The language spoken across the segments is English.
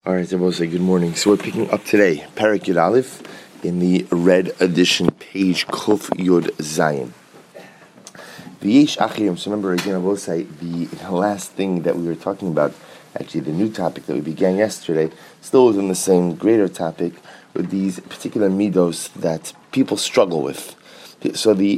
All right, everyone say good morning. So we're picking up today, Perek Yud Aleph, in the red edition, page Kuf Yud Zayin. V'yesh achirim. So remember again, I will say the last thing that we were talking about, actually the new topic that we began yesterday, still was in the same greater topic with these particular midos that people struggle with. So the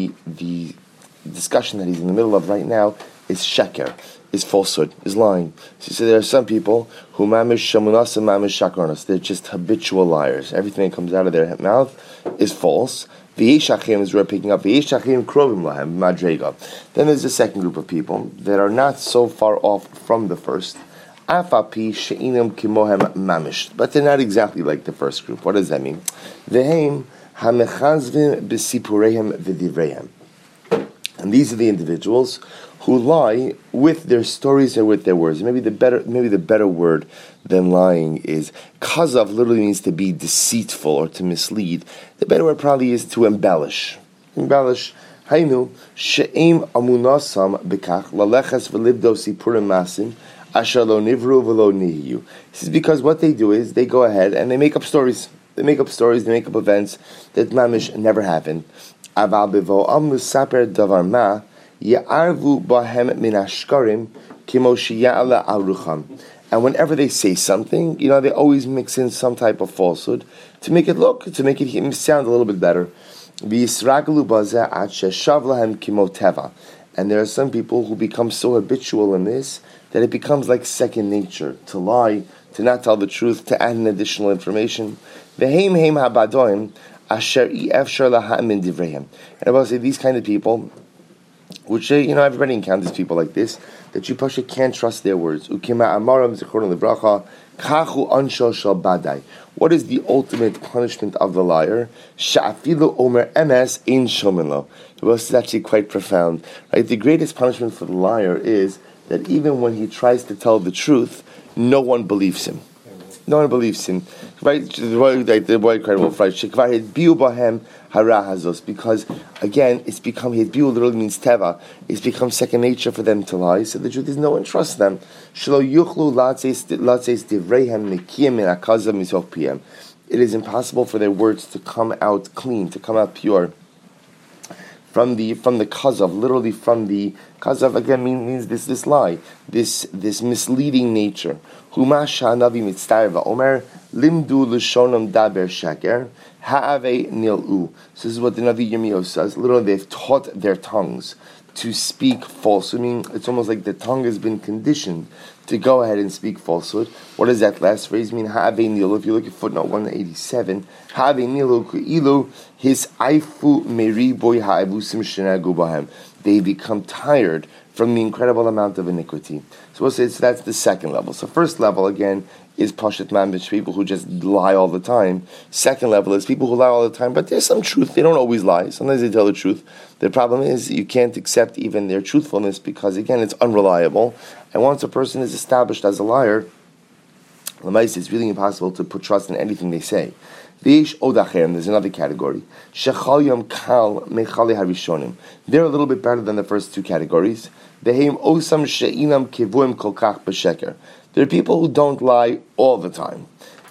discussion that he's in the middle of right now is sheker, is falsehood, is lying. So there are some people who mamish shamunas and mamish shakarnas. They're just habitual liars. Everything that comes out of their mouth is false. V'yesh achim is we're picking up. V'yesh achim krovim lahem madrega. Then there's a second group of people that are not so far off from the first. Afapi she'inam kimohem mamish. But they're not exactly like the first group. What does that mean? V'heim hamechazvim b'sipurehem v'divrehem. And these are the individuals who lie with their stories and with their words. Maybe the better word than lying is kazav. Literally means to be deceitful or to mislead. The better word probably is to embellish. Hainu she'im amunasam bekach laleches v'libdo sipurim masim asher lo nivru v'lo nihiyu. This is because what they do is they go ahead and they make up stories. They make up events that mamish never happened. Aval bevo'am l'saper davar ma ya'arvu bahem min ashkarim kimo sheya'ala al rucham. And whenever they say something, they always mix in some type of falsehood to make it sound a little bit better. V'yisraglu bazeh ad sheshav lahem kimo teva. And there are some people who become so habitual in this that it becomes like second nature to lie, to not tell the truth, to add an additional information. V'heim heim habadoim asher efshar lahamin divrehem. And I will say these kind of people, which everybody encounters people like this, that you pasha can't trust their words. Ukima amaram zichron livracha kachu ansho shal badai. What is the ultimate punishment of the liar? Sha'afilu omer emes in shomenlo. This is actually quite profound, right? The greatest punishment for the liar is that even when he tries to tell the truth, no one believes him. No one believes him, right? The boy incredible phrase. Because again, it's become his biu literally means teva. It's become second nature for them to lie. So the truth is, no one trusts them. It is impossible for their words to come out clean, to come out pure. From the kazav, literally from the kazav again means this lie, this misleading nature. Humasha navi mitzarva omer limdu l'shonam daber shaker ha'ave nilu. So this is what the Navi Yirmiyahu says. Literally, they've taught their tongues to speak false. I mean, it's almost like the tongue has been conditioned to go ahead and speak falsehood. What does that last phrase mean? Ha'ave nilu. If you look at footnote 187, ha'ave nilu ku'ilu his aifu meri boy ha'avusim shenagu bahem. They become tired from the incredible amount of iniquity. So we'll say that's the second level. So first level again is Pashat Mamish, people who just lie all the time. Second level is people who lie all the time, but there's some truth. They don't always lie. Sometimes they tell the truth. The problem is you can't accept even their truthfulness because, again, it's unreliable. And once a person is established as a liar, it's really impossible to put trust in anything they say. There's another category. They're a little bit better than the first two categories. There are people who don't lie all the time.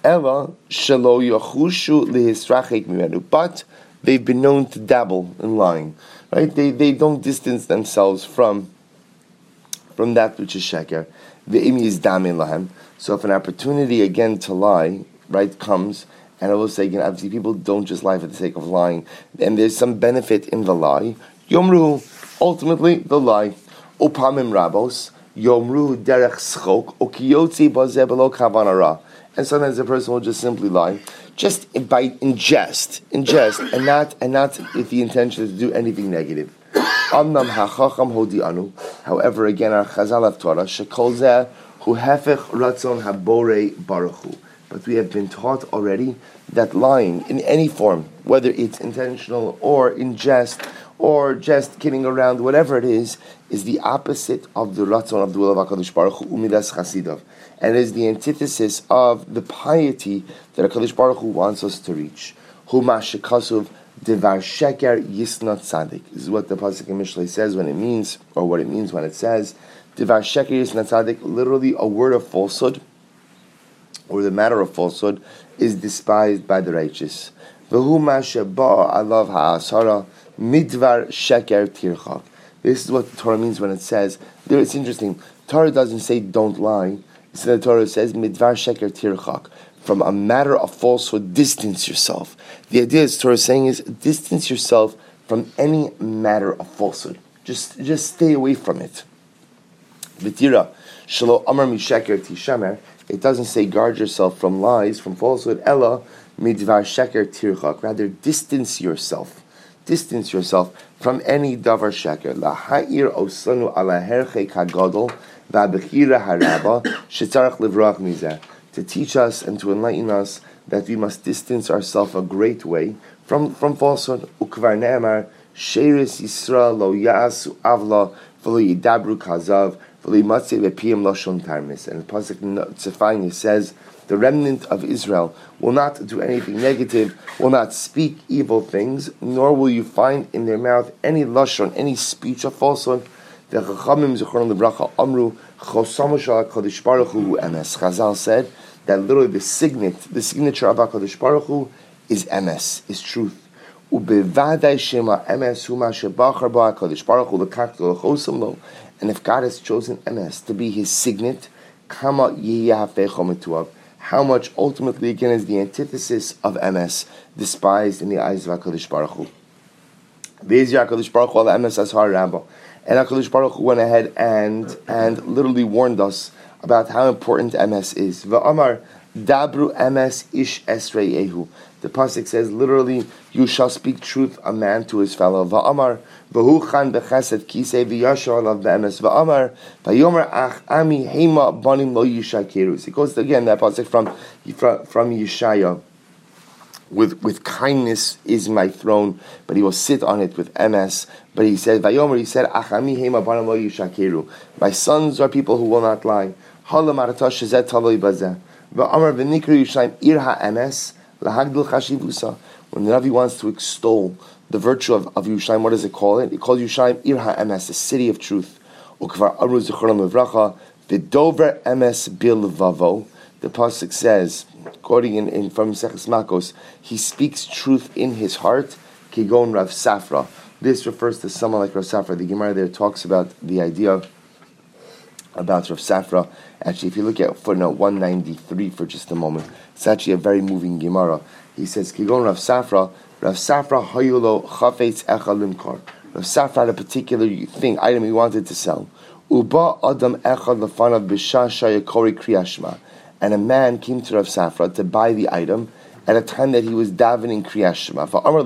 But they've been known to dabble in lying. Right? They don't distance themselves from that which is sheker. So if an opportunity again to lie, right, comes, and I will say again, obviously people don't just lie for the sake of lying, and there's some benefit in the lie. Yomru, ultimately the lie. Upamim rabos. Yomru derech schok okiyotzi bazeh belo kavanara. And sometimes a person will just simply lie, just in jest, and not with the intention to do anything negative. Amnam hachacham hodi anu. However, again, our Chazal have taught us shekol zeh hu hefech ratzon habore baruchu. But we have been taught already that lying in any form, whether it's intentional or in jest, or just kidding around, whatever it is the opposite of the ratzon of the will of HaKadosh Baruch Hu, umidas chasidav, and is the antithesis of the piety that HaKadosh Baruch Hu wants us to reach. Huma shekasuv devar sheker yisnat tzadik. This is what the pasuk in Mishlei says when it means when it says devar sheker yisnat tzadik. Literally, a word of falsehood or the matter of falsehood, is despised by the righteous. V'hu ma sheba alav ha'asara midvar sheker tirchak. This is what the Torah means when it says, there it's interesting, Torah doesn't say don't lie, instead the Torah says midvar sheker tirchak. From a matter of falsehood, distance yourself. The idea is Torah is saying is distance yourself from any matter of falsehood. Just stay away from it. V'tira shelo amar misheker tishamer. It doesn't say guard yourself from lies, from falsehood. Ella midvar sheker tirchak. Rather, distance yourself. Distance yourself from any davar sheker. Laha'ir osanu ala herche kagadol va'bechira haraba shetzarach livrach mizeh. To teach us and to enlighten us that we must distance ourselves a great way from falsehood. Ukvar ne'emar sheres Yisrael lo ya'asu avla v'lo yidabru kazav v'lo yimatzeh b'piyim lashon tarmis. And the pasuk Tzefanya says, the remnant of Israel will not do anything negative, will not speak evil things, nor will you find in their mouth any lashon, any speech of falsehood. The Chachamim Zichron Lebracha Amru Chosama Shal HaKadosh Baruch Hu Emes. Chazal said that literally the signature of HaKadosh Baruch Hu is Emes, is truth. Ubevadai Shema Emes Hu Ma Shebachar Ba HaKadosh Baruch Hu Lekach L'Chosam Lo. And if God has chosen Emes to be His signet, Kama Yeh Hafecho Mituav. How much ultimately again is the antithesis of Emes despised in the eyes of HaKadosh Baruch Hu. Be'ez HaKadosh Baruch Hu Al Emes Azhar Rabba. And HaKadosh Baruch Hu went ahead and literally warned us about how important Emes is. V'amar dabru Emes ish esrei ehu. The pasuk says literally, you shall speak truth, a man to his fellow. V'amar v'hu chan b'chesed kisei v'yashar alav b'emes. V'amar v'yomer ach ami hema banim lo yishakeru. It goes again, that pasuk from Yeshaya. With kindness is my throne, but he will sit on it with Emes. But he said, Vayomer, he said, Achami hema banam lo yishakeru. My sons are people who will not lie. Halam aratash shezet taloi bazeh. V'amar v'nikru Yishayim ir ha'emes lahagdil chashivusa. When the Navi wants to extol the virtue of Yerushalayim, what does it call it? It calls Yerushalayim ir ha'emes, the city of truth. Ukvar amru zichron levracha v'dover emes bilvavo. The pasuk says, quoting in from Seches Makos, he speaks truth in his heart. Kigon Rav Safra. This refers to someone like Rav Safra. The Gemara there talks about the idea about Rav Safra. Actually, if you look at footnote 193 for just a moment, it's actually a very moving Gemara. He says, Kigon Rav Safra hayulo chafetz echad limkar. Rav Safra had a particular item he wanted to sell. Uba adam echad lefanav b'shah shayakori kriyashma. And a man came to Rav Safra to buy the item at a time that he was davening Kriyas Shema.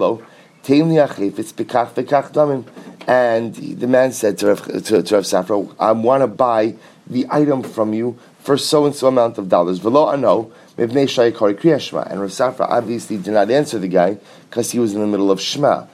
And the man said to Rav Safra, I want to buy the item from you for so and so amount of dollars. And Rav Safra obviously did not answer the guy because he was in the middle of Shema.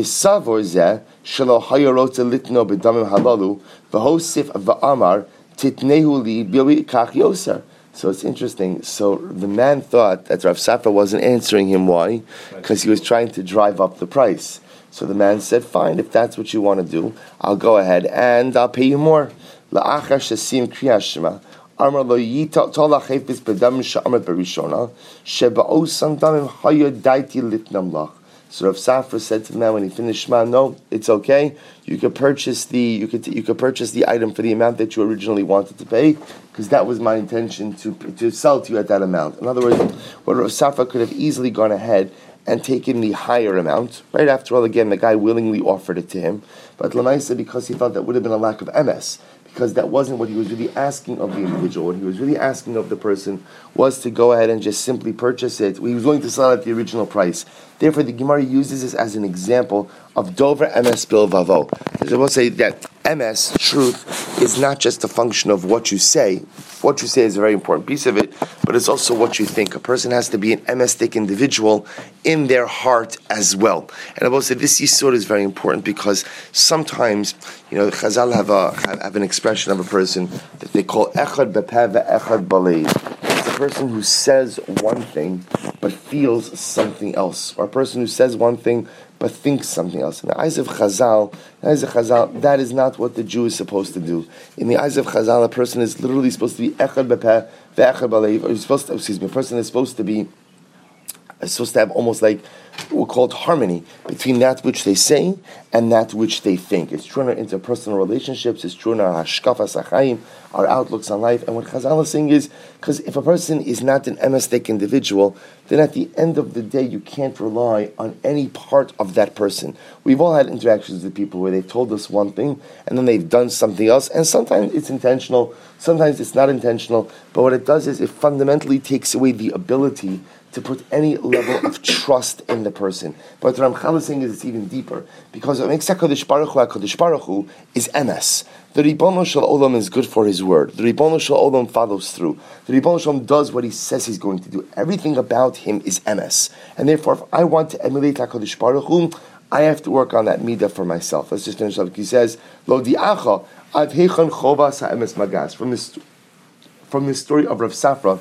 So it's interesting. So the man thought that Rav Safra wasn't answering him. Why? Because he was trying to drive up the price. So the man said, fine, if that's what you want to do, I'll go ahead and I'll pay you more. La'achar shasim kriyas shema. Amar lo yita tola chayfis bedam sha'amar berishona sheba'osam damim haya daiti litnam lach. So Rav Safra said to the man when he finished Shema, no, it's okay. You could purchase the item for the amount that you originally wanted to pay, because that was my intention to sell to you at that amount. In other words, what Rav Safra could have easily gone ahead and taken the higher amount. Right after all, again, the guy willingly offered it to him. But Lamaisa, because he felt that would have been a lack of MS, because that wasn't what he was really asking of the individual. What he was really asking of the person was to go ahead and just simply purchase it. He was willing to sell it at the original price. Therefore, the Gemara uses this as an example of Dover MS Bil Vavo. I will say that MS, truth, is not just a function of what you say. What you say is a very important piece of it, but it's also what you think. A person has to be an MS-tic individual in their heart as well. And I will say this yisur is very important because sometimes, Chazal have an expression of a person that they call echad bepeh ve'echad balev. It's a person who says one thing, but but feels something else, or a person who says one thing but thinks something else. In the eyes of Chazal, that is not what the Jew is supposed to do. In the eyes of Chazal, a person is literally supposed to be echad bepeh ve'echad b'leiv, or a person is supposed to have almost like we'll call it harmony between that which they say and that which they think. It's true in our interpersonal relationships, it's true in our hashkafas hachayim, our outlooks on life. And what Chazal is saying is, because if a person is not an emes individual, then at the end of the day you can't rely on any part of that person. We've all had interactions with people where they've told us one thing and then they've done something else, and sometimes it's intentional, sometimes it's not intentional, but what it does is it fundamentally takes away the ability to put any level of trust in the person. But what Ramchal is saying is it's even deeper, because what makes HaKadosh Baruch Hu is emes. The Ribono Shel Olam is good for his word. The Ribono Shel Olam follows through. The Ribono Shel Olam does what he says he's going to do. Everything about him is emes. And therefore, if I want to emulate HaKadosh Baruch Hu, I have to work on that midah for myself. Let's just finish up. He says, Lo di'acha ad heichon chovas ha'emes magas. From this story of Rav Safra,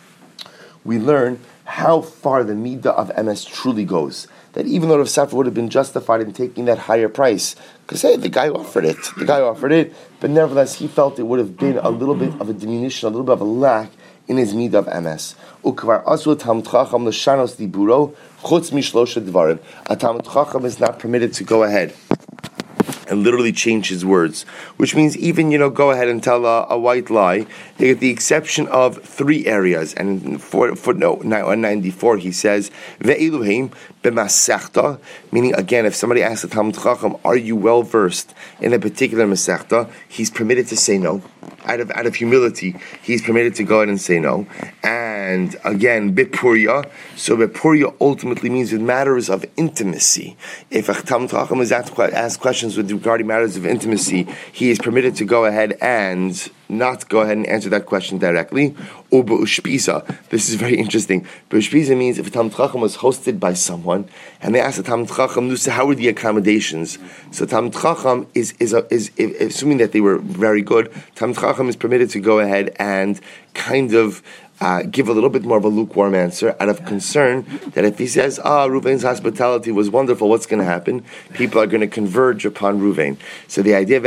we learn how far the midah of emes truly goes. That even though Rav Safra would have been justified in taking that higher price, because hey, the guy offered it, but nevertheless he felt it would have been a little bit of a diminution, a little bit of a lack in his midah of emes. Ukvar asu talmid chacham l'shanos diburo chutz mishlosha dvarim. A talmid chacham is not permitted to go ahead and literally change his words, which means even, go ahead and tell a white lie, with the exception of 3 areas. And for footnote 194, he says, Ve'eluheim b'masechta, meaning, again, if somebody asks the Talmid Chacham, are you well versed in a particular masechta, he's permitted to say no. Out of humility, he's permitted to go ahead and say no. And again, Bepuria, so Bepuria ultimately means with matters of intimacy. If a Talmid Chacham is asked questions regarding matters of intimacy, he is permitted to go ahead and not go ahead and answer that question directly. Or Be'ushpisa, this is very interesting. Be'ushpisa means if a Talmid Chacham was hosted by someone, and they asked the Talmid Chacham, how were the accommodations? So Talmid Chacham is assuming that they were very good, Talmid Chacham is permitted to go ahead and kind of give a little bit more of a lukewarm answer out of concern that if he says, Ruvain's hospitality was wonderful, what's going to happen? People are going to converge upon Ruvain. So the idea of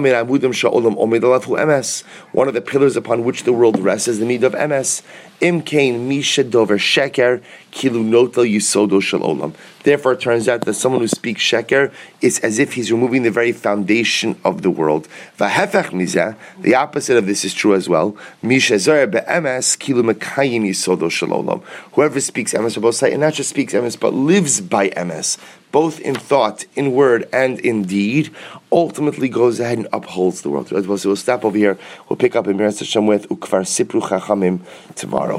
one of the pillars upon which the world rests is the midah of emes. Therefore, it turns out that someone who speaks sheker is as if he's removing the very foundation of the world. The opposite of this is true as well. Whoever speaks emes, and not just speaks emes, but lives by emes, both in thought, in word, and in deed, ultimately goes ahead and upholds the world. So we'll stop over here. We'll pick up in Miras Hashem with Ukvar Sipru Chachamim tomorrow.